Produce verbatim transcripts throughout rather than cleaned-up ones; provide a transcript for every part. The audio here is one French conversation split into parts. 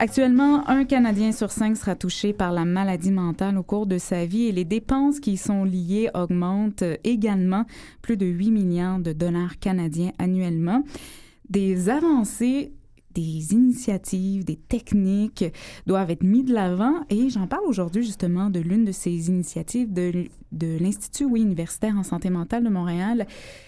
Actuellement, un Canadien sur cinq sera touché par la maladie mentale au cours de sa vie et les dépenses qui y sont liées augmentent également, plus de huit milliards de dollars canadiens annuellement. Des avancées, des initiatives, des techniques doivent être mises de l'avant et j'en parle aujourd'hui justement de l'une de ces initiatives de, de l'Institut oui, universitaire en santé mentale de Montréal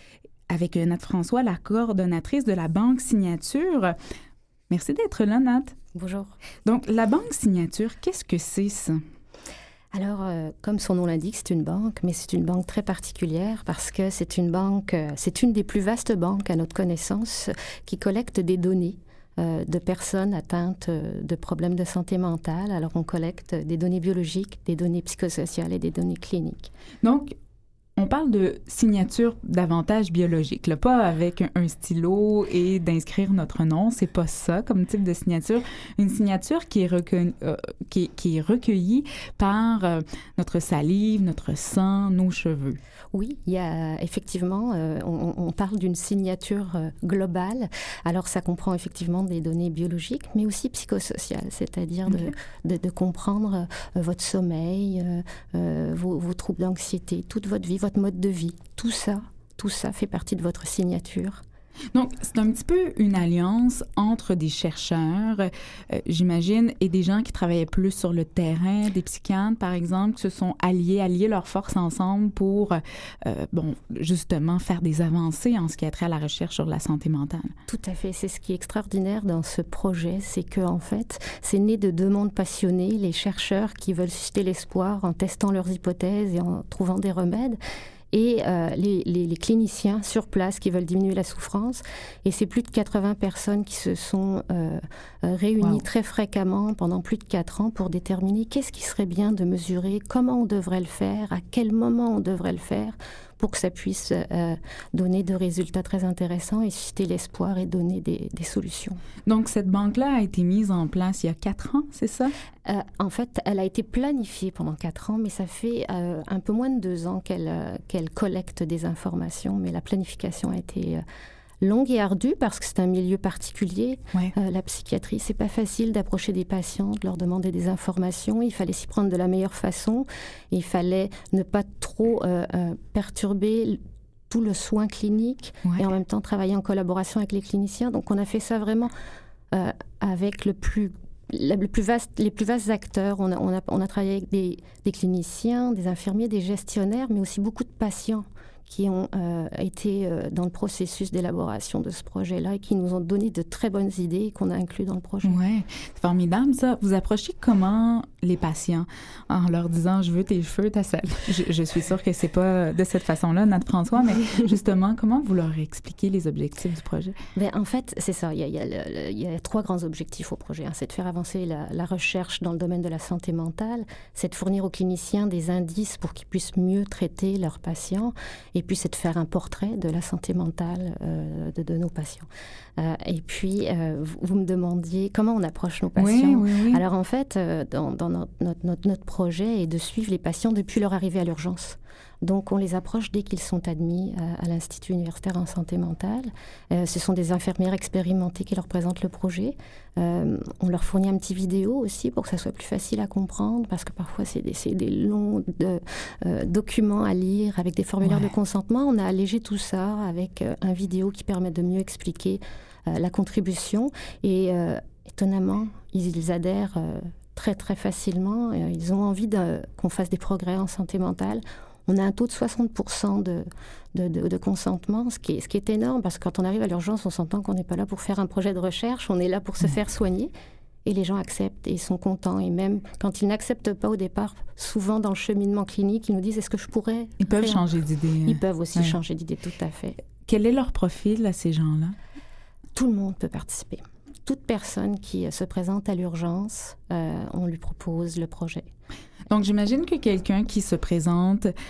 avec Nat François, la coordonnatrice de la Banque Signature. Merci d'être là, Nat. Bonjour. Donc, la Banque Signature, qu'est-ce que c'est ça? Alors, euh, comme son nom l'indique, c'est une banque, mais c'est une banque très particulière parce que c'est une banque, euh, c'est une des plus vastes banques à notre connaissance qui collecte des données euh, de personnes atteintes de problèmes de santé mentale. Alors, on collecte des données biologiques, des données psychosociales et des données cliniques. Donc, on parle de signature davantage biologique, là, pas avec un, un stylo et d'inscrire notre nom, c'est pas ça comme type de signature. Une signature qui est, recueillie, euh, qui, qui est recueillie par euh, notre salive, notre sang, nos cheveux. Oui, il y a effectivement, euh, on, on parle d'une signature euh, globale. Alors, ça comprend effectivement des données biologiques, mais aussi psychosociales, c'est-à-dire okay. de, de, de comprendre euh, votre sommeil, euh, euh, vos, vos troubles d'anxiété, toute votre vie, votre mode de vie. Tout ça, tout ça fait partie de votre signature. Donc, c'est un petit peu une alliance entre des chercheurs, euh, j'imagine, et des gens qui travaillaient plus sur le terrain, des psychiatres, par exemple, qui se sont alliés, alliés leurs forces ensemble pour, euh, bon, justement, faire des avancées en ce qui a trait à la recherche sur la santé mentale. Tout à fait. C'est ce qui est extraordinaire dans ce projet, c'est que, en fait, c'est né de deux mondes passionnés, les chercheurs qui veulent susciter l'espoir en testant leurs hypothèses et en trouvant des remèdes, et euh, les, les, les cliniciens sur place qui veulent diminuer la souffrance. Et c'est plus de quatre-vingts personnes qui se sont euh, réunies wow. très fréquemment pendant plus de quatre ans pour déterminer qu'est-ce qui serait bien de mesurer, comment on devrait le faire, à quel moment on devrait le faire, pour que ça puisse euh, donner de résultats très intéressants et susciter l'espoir et donner des, des solutions. Donc, cette banque-là a été mise en place il y a quatre ans, c'est ça? Euh, en fait, elle a été planifiée pendant quatre ans, mais ça fait euh, un peu moins de deux ans qu'elle, euh, qu'elle collecte des informations, mais la planification a été... Euh, longue et ardue parce que c'est un milieu particulier. Ouais. Euh, la psychiatrie, c'est pas facile d'approcher des patients, de leur demander des informations. Il fallait s'y prendre de la meilleure façon. Il fallait ne pas trop euh, euh, perturber tout le soin clinique ouais. et en même temps travailler en collaboration avec les cliniciens. Donc on a fait ça vraiment euh, avec le plus Le plus vaste, les plus vastes acteurs. On a, on a, on a travaillé avec des, des cliniciens, des infirmiers, des gestionnaires, mais aussi beaucoup de patients qui ont euh, été euh, dans le processus d'élaboration de ce projet-là et qui nous ont donné de très bonnes idées qu'on a inclus dans le projet. Oui, c'est formidable ça. Vous approchez comment les patients en leur disant « je veux tes cheveux, ta salive ». Je, je suis sûre que c'est pas de cette façon-là, Nat François, mais justement, comment vous leur expliquez les objectifs du projet? Bien, en fait, c'est ça. Il y a, il y a, le, il y a trois grands objectifs au projet. Hein. C'est de faire avancer la, la recherche dans le domaine de la santé mentale, c'est de fournir aux cliniciens des indices pour qu'ils puissent mieux traiter leurs patients, et puis c'est de faire un portrait de la santé mentale euh, de, de nos patients. Euh, et puis, euh, vous, vous me demandiez comment on approche nos patients. Oui, oui, oui. Alors en fait, euh, dans, dans notre, notre, notre projet est de suivre les patients depuis leur arrivée à l'urgence. Donc, on les approche dès qu'ils sont admis à, à l'Institut universitaire en santé mentale. Euh, ce sont des infirmières expérimentées qui leur présentent le projet. Euh, on leur fournit un petit vidéo aussi pour que ça soit plus facile à comprendre, parce que parfois, c'est des, c'est des longs de, euh, documents à lire avec des formulaires ouais. de consentement. On a allégé tout ça avec euh, un vidéo qui permet de mieux expliquer euh, la contribution. Et euh, étonnamment, ils, ils adhèrent euh, très, très facilement. Euh, ils ont envie de, qu'on fasse des progrès en santé mentale. On a un taux de soixante pour cent de, de, de, de consentement, ce qui, est, ce qui est énorme, parce que quand on arrive à l'urgence, on s'entend qu'on n'est pas là pour faire un projet de recherche, on est là pour se faire soigner. Et les gens acceptent et sont contents. Et même quand ils n'acceptent pas au départ, souvent dans le cheminement clinique, ils nous disent « est-ce que je pourrais ?» Ils peuvent faire? changer d'idée. Ils peuvent aussi ouais. changer d'idée, tout à fait. Quel est leur profil à ces gens-là? Tout le monde peut participer. Toute personne qui se présente à l'urgence, euh, on lui propose le projet. Donc, j'imagine que quelqu'un qui se présente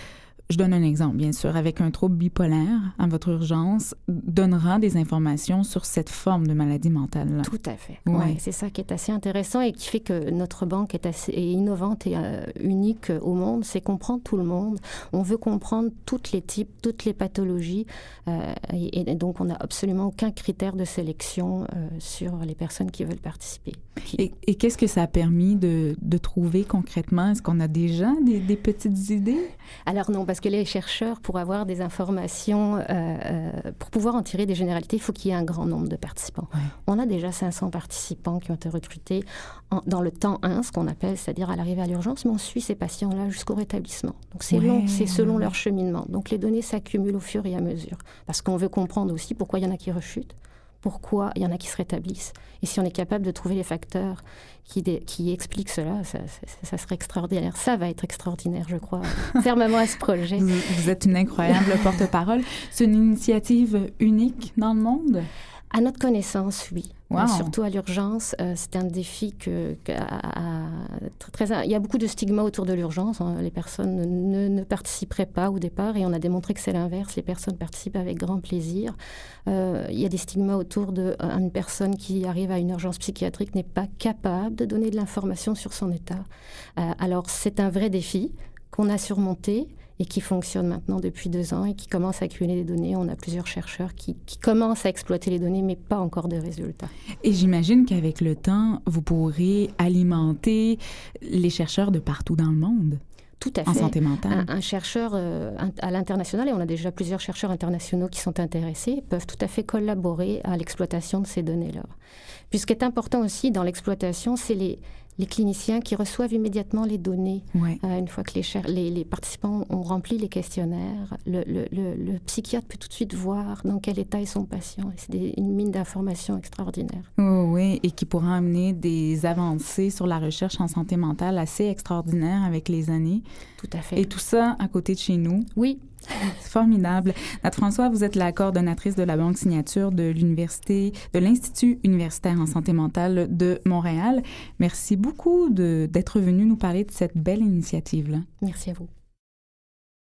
je donne un exemple, bien sûr, avec un trouble bipolaire à votre urgence, donnera des informations sur cette forme de maladie mentale. Tout à fait. Ouais. Ouais, c'est ça qui est assez intéressant et qui fait que notre banque est assez est innovante et euh, unique au monde. C'est comprendre tout le monde. On veut comprendre tous les types, toutes les pathologies. Euh, et, et donc, on n'a absolument aucun critère de sélection euh, sur les personnes qui veulent participer. Qui... Et, et qu'est-ce que ça a permis de, de trouver concrètement? Est-ce qu'on a déjà des, des petites idées? Alors non, parce que les chercheurs, pour avoir des informations, euh, euh, pour pouvoir en tirer des généralités, il faut qu'il y ait un grand nombre de participants. Ouais. On a déjà cinq cents participants qui ont été recrutés en, dans le temps un, ce qu'on appelle, c'est-à-dire à l'arrivée à l'urgence, mais on suit ces patients-là jusqu'au rétablissement. Donc c'est ouais, long, c'est selon ouais. leur cheminement. Donc les données s'accumulent au fur et à mesure. Parce qu'on veut comprendre aussi pourquoi il y en a qui rechutent, pourquoi il y en a qui se rétablissent. Et si on est capable de trouver les facteurs qui, dé, qui expliquent cela, ça, ça, ça serait extraordinaire. Ça va être extraordinaire, je crois, fermement à ce projet. Vous, vous êtes une incroyable porte-parole. C'est une initiative unique dans le monde? À notre connaissance, oui. Wow. Surtout à l'urgence, euh, c'est un défi que, que à, à, très, très, il y a beaucoup de stigmas autour de l'urgence. Hein. Les personnes ne, ne participeraient pas au départ et on a démontré que c'est l'inverse. Les personnes participent avec grand plaisir. Euh, il y a des stigmas autour d'une euh, personne qui arrive à une urgence psychiatrique n'est pas capable de donner de l'information sur son état. Euh, alors c'est un vrai défi qu'on a surmonté et qui fonctionne maintenant depuis deux ans et qui commence à accumuler des données. On a plusieurs chercheurs qui, qui commencent à exploiter les données, mais pas encore de résultats. Et j'imagine qu'avec le temps, vous pourrez alimenter les chercheurs de partout dans le monde. Tout à fait. En santé mentale. Un, un chercheur euh, à l'international, et on a déjà plusieurs chercheurs internationaux qui sont intéressés, peuvent tout à fait collaborer à l'exploitation de ces données-là. Puis ce qui est important aussi dans l'exploitation, c'est les... les cliniciens qui reçoivent immédiatement les données. Ouais. Euh, une fois que les, cher- les, les participants ont rempli les questionnaires, le, le, le, le psychiatre peut tout de suite voir dans quel état est son patient. Et c'est des, une mine d'informations extraordinaire. Oh, oui, et qui pourra amener des avancées sur la recherche en santé mentale assez extraordinaires avec les années. Tout à fait. Et tout ça à côté de chez nous. Oui. C'est formidable. Nat François, vous êtes la coordonnatrice de la Banque Signature de l'Université, de l'Institut universitaire en santé mentale de Montréal. Merci beaucoup de, d'être venue nous parler de cette belle initiative-là. Merci à vous.